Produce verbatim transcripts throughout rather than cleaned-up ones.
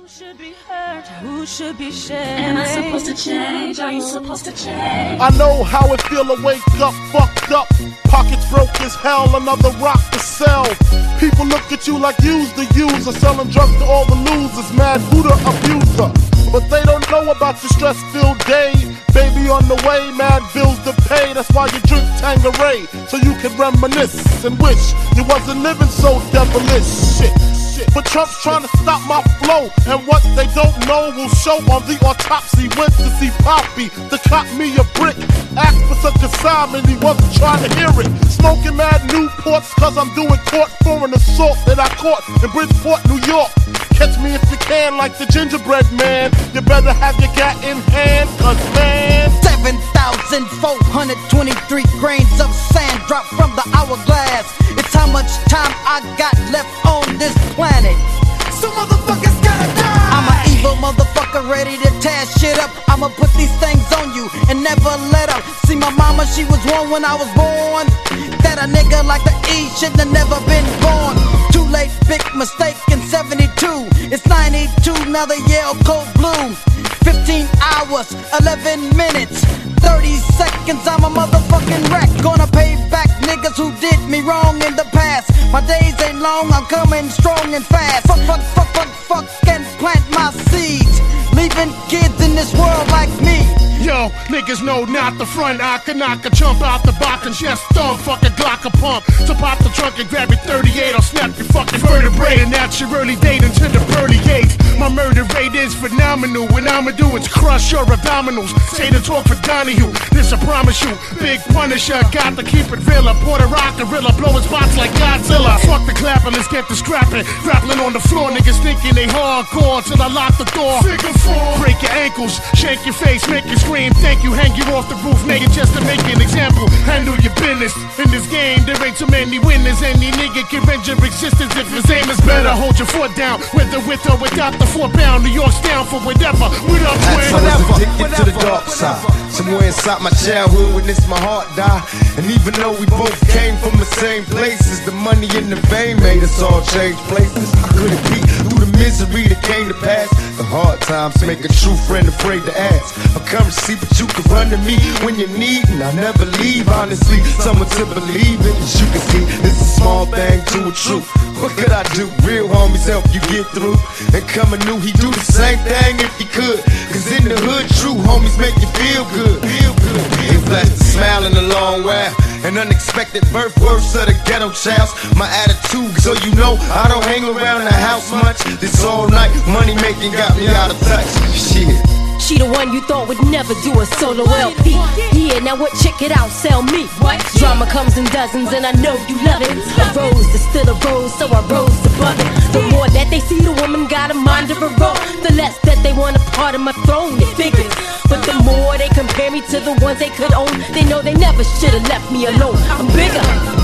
Who should be hurt? Who should be shamed? Am I supposed to change? Are you supposed to change? I know how it feel to wake up fucked up, pockets broke as hell, another rock to sell. People look at you like you's the user, selling drugs to all the losers, mad Buddha abuser. But they don't know about your stress-filled day. Baby on the way, mad bills to pay. That's why you drink Tanqueray, so you can reminisce and wish you wasn't living so devilish. Shit. But Trump's trying to stop my flow, and what they don't know will show on the autopsy. Went to see Poppy to cop me a brick. Asked for such a sign and he wasn't trying to hear it. Smoking mad Newports cause I'm doing court for an assault that I caught in Bridgeport, New York. Catch me if you can like the gingerbread man. You better have your gat in hand, cause man, seven thousand four hundred twenty-three grains of sand dropped from the hourglass. It's how much time I got left on this planet. So motherfuckers gotta die. I'm an evil motherfucker ready to tear shit up. I'ma put these things on you and never let up. See my mama, she was one when I was born. That a nigga like the E shouldn't have never been born. Too late, big mistake in seventy-two. It's ninety-two, now the Yale cold blue. Fifteen hours, eleven minutes, thirty seconds, I'm a motherfucking wreck. Gonna pay back niggas who did me wrong in the past. My days ain't long, I'm coming strong and fast. Fuck, fuck, fuck, fuck, fuck, and plant my seeds, leaving kids in this world like me. Yo, niggas know not the front. I can knock a chump out the box and chest thump. Fuck a Glock a pump. So pop the trunk and grab your thirty-eight or snap your fucking vertebrae. And that's your early date into the pearly gates. My murder rate is phenomenal. What I'ma do is crush your abdominals. Say the talk for Donahue. This I promise you. Big Punisher, got to keep it real. Puerto Rock gorilla, blowing spots like Godzilla. Fuck the clapping, let's get the scrapping. Grappling on the floor, niggas thinking they hardcore till I lock the door. Break your ankles, shake your face, make you scream. Thank you, hang you off the roof, nigga, just to make an example. Handle your business. In this game, there ain't too many winners. Any nigga can render existence if his aim is better. Hold your foot down, whether with or without the four pound. New York's down for whatever. What up, twin? I was addicted to the dark side. Somewhere inside my childhood, witnessed my heart die. And even though we both came from the same places, the money and the fame made us all change places. I couldn't be through the misery that came to pass. The hard times make a true friend afraid to ask. A currency, but you can run to me when you need, and I never leave. Honestly, someone to believe in. As you can see, it's a small thing to a truth. What could I do? Real homies help you get through. And coming new, he do the same thing if he could. Cause in the hood, true homies make you feel good. Feel good. He flashed a smile in a long while. An unexpected birth, worse of the ghetto childs. My attitude, so you know I don't hang around the house much. This all night money making got me out of touch. Shit. She the one you thought would never do a solo L P. Yeah, now what? Check it out, sell me. What? Drama comes in dozens and I know you love it. A rose is still a rose, so I rose above it. The more that they see the woman got a mind of her own, the less that they want a part of my throne, it figures. But the more they compare me to the ones they could own, they know they never should've left me alone. I'm bigger.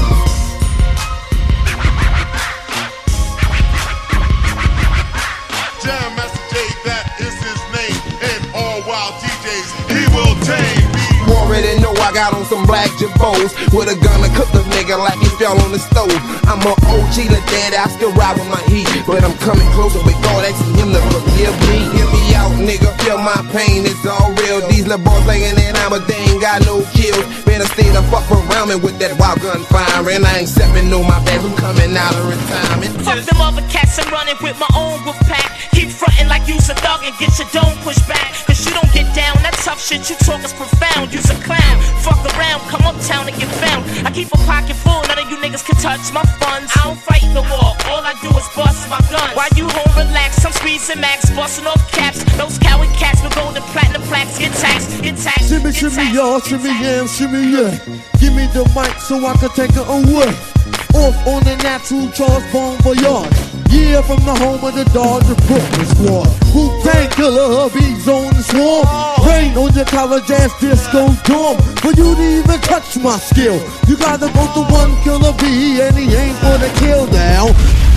Jam Master J, that is his name. And all wild D Js, he will tame me. Already know I got on some black jabos with a gun to cook the nigga like he fell on the stove. I'm an O G, the daddy, I still ride with my heat, but I'm coming closer with God asking him to forgive me. Hear me out, nigga, feel my pain, it's all real. These little boys thinking that I'm a they ain't got no kills. Better stay the fuck around me with that wild gun firing. I ain't stepping on my back, I'm coming out of retirement. Fuck them other cats, I'm running with my own wolf pack. Keep frontin' like you's a thug and get your dome pushed back. Cause you don't get down, that tough shit you talk is profound. You's a clown, fuck around, come uptown and get found. I keep a pocket full, none of you niggas can touch my funds. I don't fight the war, all I do is bust my guns. While you home relax, I'm squeezing max, busting off caps. Those coward cats with gold and platinum plaques get taxed, get taxed. Shimmy, shimmy, y'all, shimmy, yeah, shimmy, yeah. Give me the mic so I can take it away. Off on the natural Charles Bon Voyage. Yeah, from the home of the Dodger Brooklyn squad. Wu-Tang Killer, bees on the swarm. Rain on your college ass disco dorm. For you to even touch my skill, you gotta go to one killer bee, and he ain't for the kill down.